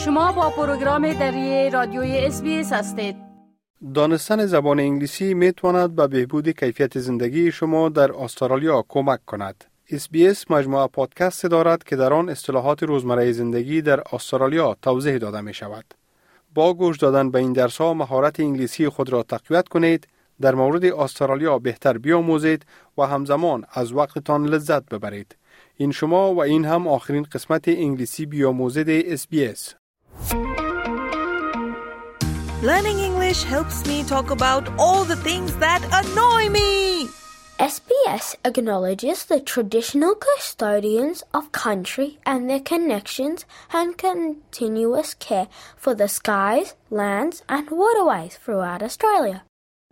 شما با پروگرام دری رادیوی SBS هستید. دانستن زبان انگلیسی میتواند به بهبود کیفیت زندگی شما در استرالیا کمک کند. SBS مجموعه پادکست دارد که در آن اصطلاحات روزمره زندگی در استرالیا توضیح داده می شود. با گوش دادن به این درس‌ها مهارت انگلیسی خود را تقویت کنید، در مورد استرالیا بهتر بیاموزید و همزمان از وقتتان لذت ببرید. این شما و این هم آخرین قسمت انگلیسی بیاموزید SBS. Learning English helps me talk about all the things that annoy me. SBS acknowledges the traditional custodians of country and their connections and continuous care for the skies, lands and waterways throughout Australia.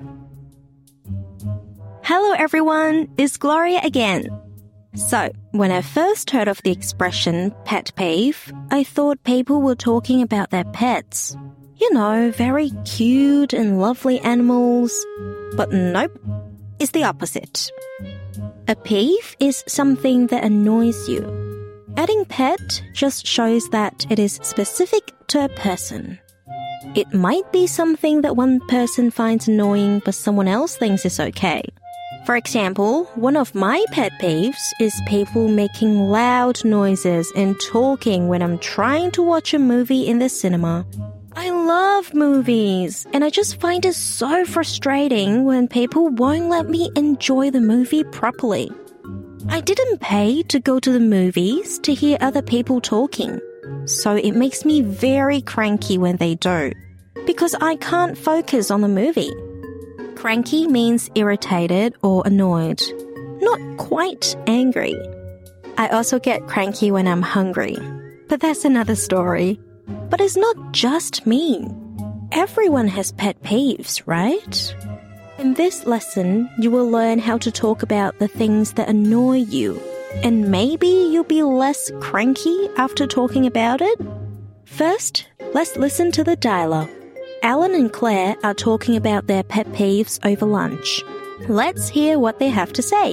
Hello everyone, it's Gloria again. So, when I first heard of the expression pet peeve, I thought people were talking about their pets. You know, very cute and lovely animals. But nope, it's the opposite. A peeve is something that annoys you. Adding pet just shows that it is specific to a person. It might be something that one person finds annoying but someone else thinks is okay. For example, one of my pet peeves is people making loud noises and talking when I'm trying to watch a movie in the cinema. I love movies, and I just find it so frustrating when people won't let me enjoy the movie properly. I didn't pay to go to the movies to hear other people talking, so it makes me very cranky when they do, because I can't focus on the movie. Cranky means irritated or annoyed, not quite angry. I also get cranky when I'm hungry, but that's another story. But it's not just me. Everyone has pet peeves, right? In this lesson, you will learn how to talk about the things that annoy you, and maybe you'll be less cranky after talking about it. First, let's listen to the dialogue. Alan and Claire are talking about their pet peeves over lunch. Let's hear what they have to say.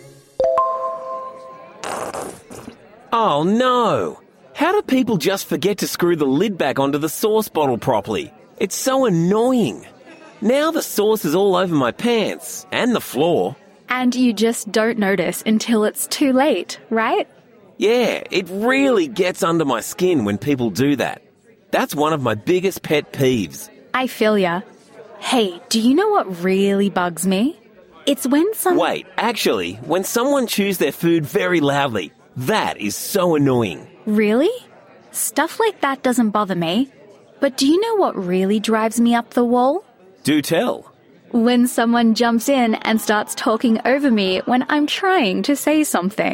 Oh no! How do people just forget to screw the lid back onto the sauce bottle properly? It's so annoying. Now the sauce is all over my pants and the floor. And you just don't notice until it's too late, right? Yeah, it really gets under my skin when people do that. That's one of my biggest pet peeves. I feel ya. Hey, do you know what really bugs me? It's when Wait, actually, when someone chews their food very loudly. That is so annoying. Really? Stuff like that doesn't bother me. But do you know what really drives me up the wall? Do tell. When someone jumps in and starts talking over me when I'm trying to say something.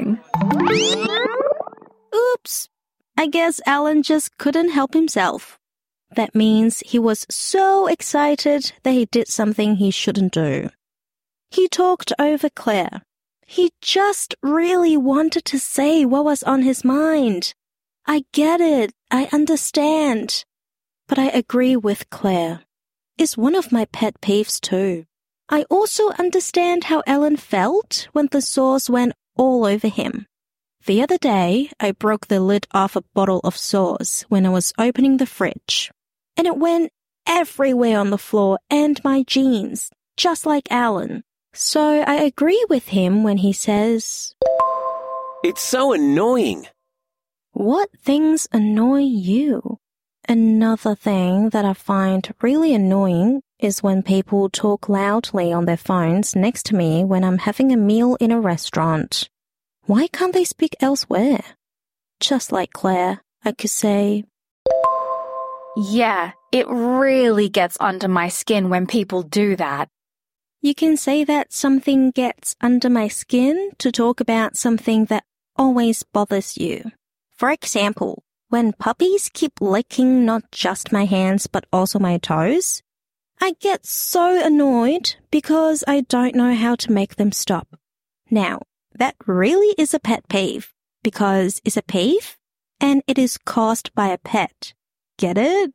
Oops! I guess Alan just couldn't help himself. That means he was so excited that he did something he shouldn't do. He talked over Claire. He just really wanted to say what was on his mind. I get it. I understand. But I agree with Claire. It's one of my pet peeves too. I also understand how Alan felt when the sauce went all over him. The other day, I broke the lid off a bottle of sauce when I was opening the fridge. And it went everywhere on the floor and my jeans, just like Alan. So I agree with him when he says, It's so annoying. What things annoy you? Another thing that I find really annoying is when people talk loudly on their phones next to me when I'm having a meal in a restaurant. Why can't they speak elsewhere? Just like Claire, I could say, Yeah, it really gets under my skin when people do that. You can say that something gets under my skin to talk about something that always bothers you. For example, when puppies keep licking not just my hands but also my toes, I get so annoyed because I don't know how to make them stop. Now, that really is a pet peeve because it's a peeve and it is caused by a pet. Get it?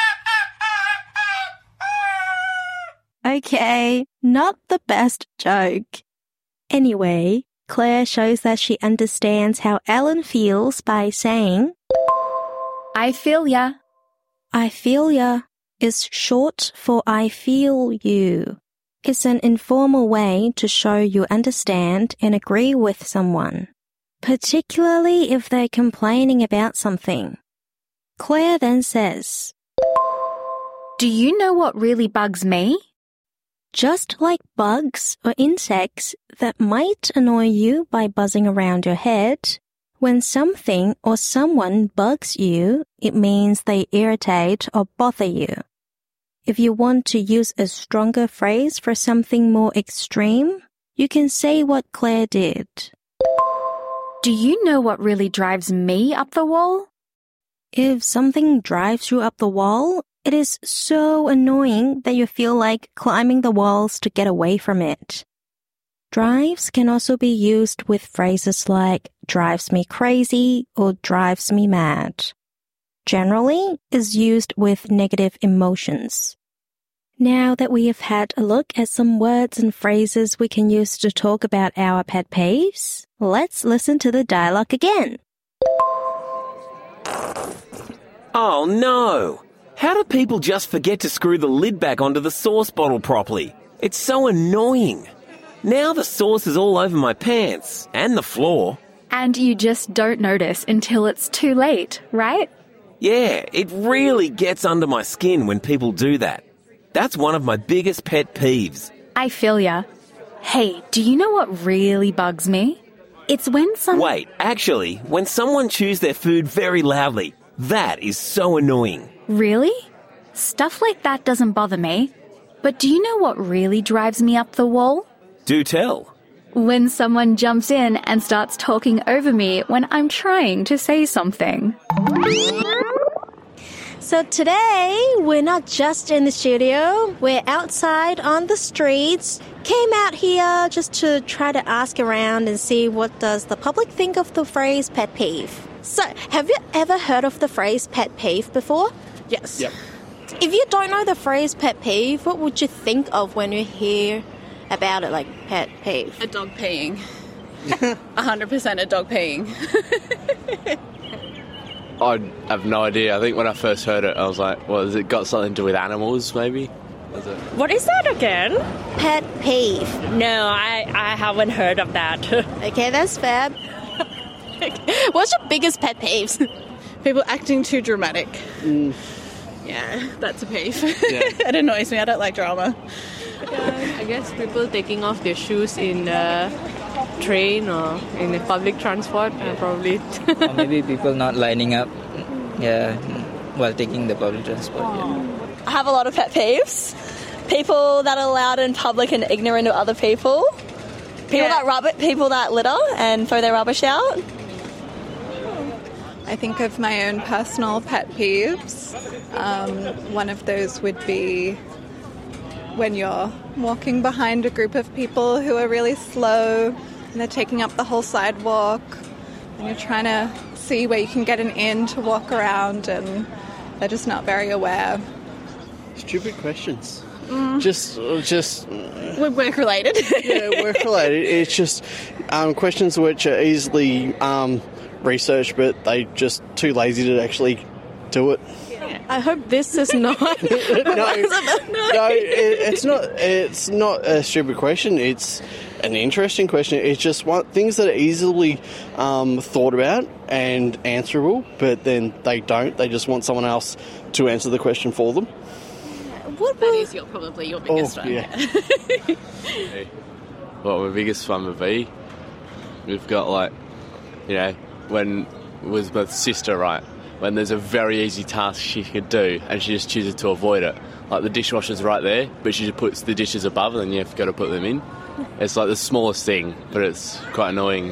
Okay, not the best joke. Anyway, Claire shows that she understands how Alan feels by saying, I feel ya. I feel ya is short for I feel you. It's an informal way to show you understand and agree with someone, particularly if they're complaining about something. Claire then says, Do you know what really bugs me? just like bugs or insects that might annoy you by buzzing around your head, when something or someone bugs you, it means they irritate or bother you. If you want to use a stronger phrase for something more extreme, you can say what Claire did. Do you know what really drives me up the wall? If something drives you up the wall, it is so annoying that you feel like climbing the walls to get away from it. Drives can also be used with phrases like drives me crazy or drives me mad. Generally, is used with negative emotions. Now that we have had a look at some words and phrases we can use to talk about our pet peeves, let's listen to the dialogue again. Oh no! How do people just forget to screw the lid back onto the sauce bottle properly? It's so annoying. Now the sauce is all over my pants and the floor. And you just don't notice until it's too late, right? Yeah, it really gets under my skin when people do that. That's one of my biggest pet peeves. I feel ya. Hey, do you know what really bugs me? It's when Wait, actually, when someone chews their food very loudly, that is so annoying. Really? Stuff like that doesn't bother me. But do you know what really drives me up the wall? Do tell. When someone jumps in and starts talking over me when I'm trying to say something. So today, we're not just in the studio, we're outside on the streets. Came out here just to try to ask around and see what does the public think of the phrase pet peeve. So, have you ever heard of the phrase pet peeve before? Yes. Yep. If you don't know the phrase pet peeve, what would you think of when you hear about it, like pet peeve? A dog peeing. 100% a dog peeing. I have no idea. I think when I first heard it, I was like, well, has it got something to do with animals, maybe? What is that again? Pet peeve. No, I haven't heard of that. Okay, that's fair. What's your biggest pet peeves? People acting too dramatic. Yeah, that's a peeve. Yeah. It annoys me. I don't like drama. I guess people taking off their shoes in the train or in the public transport, probably. Or maybe people not lining up, while taking the public transport. Yeah. I have a lot of pet peeves. People that are loud in public and ignorant of other people. People that litter and throw their rubbish out. I think of my own personal pet peeves. One of those would be when you're walking behind a group of people who are really slow and they're taking up the whole sidewalk and you're trying to see where you can get an in to walk around and they're just not very aware. Stupid questions. Just We're work related. Yeah, work related. It's just questions which are easily researched, but they just too lazy to actually do it. I hope this is not... No, it's not a stupid question. It's an interesting question. It's just things that are easily thought about and answerable, but then they don't. They just want someone else to answer the question for them. That is probably your biggest one. Yeah. What my biggest one would be, we've got when it was my sister, right? When there's a very easy task she could do and she just chooses to avoid it. Like the dishwasher's right there, but she just puts the dishes above and then you have to go to put them in. It's like the smallest thing, but it's quite annoying,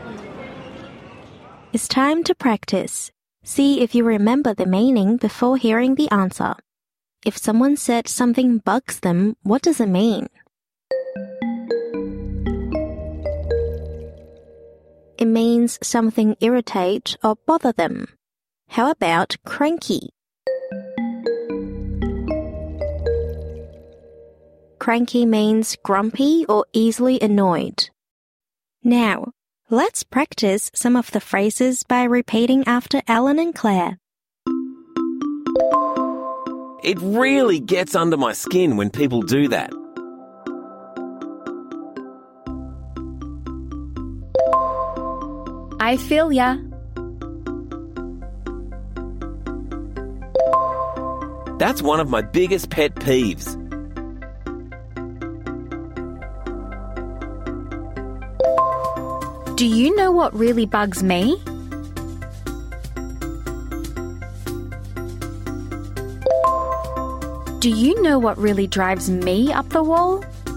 It's time to practice. See if you remember the meaning before hearing the answer. If someone said something bugs them, what does it mean? It means something irritate or bother them. How about cranky? Cranky means grumpy or easily annoyed. Now, let's practice some of the phrases by repeating after Ellen and Claire. It really gets under my skin when people do that. I feel ya. That's one of my biggest pet peeves. Do you know what really bugs me? Do you know what really drives me up the wall?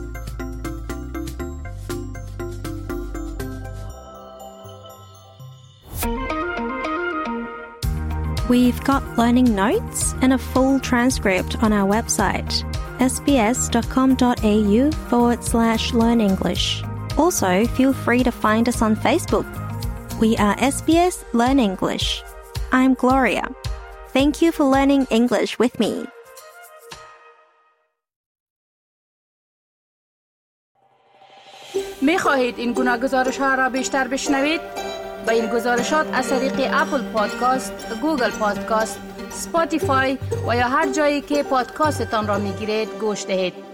We've got learning notes and a full transcript on our website, sbs.com.au/learnenglish. Also, feel free to find us on Facebook. We are SBS Learn English. I'm Gloria. Thank you for learning English with me. می‌خواهید این گونه گزارش‌ها را بیشتر بشنوید؟ با این گزارشات از طریق اپل پادکاست، گوگل پادکاست، اسپاتیفای و یا هر جایی که پادکاستتان را می‌گیرید گوش دهید.